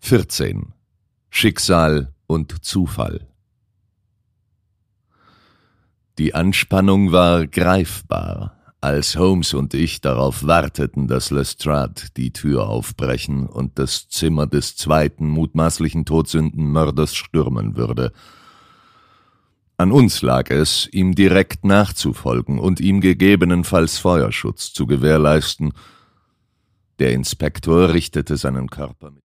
14. Schicksal und Zufall. Die Anspannung war greifbar, als Holmes und ich darauf warteten, dass Lestrade die Tür aufbrechen und das Zimmer des zweiten mutmaßlichen Todsündenmörders stürmen würde. An uns lag es, ihm direkt nachzufolgen und ihm gegebenenfalls Feuerschutz zu gewährleisten. Der Inspektor richtete seinen Körper mit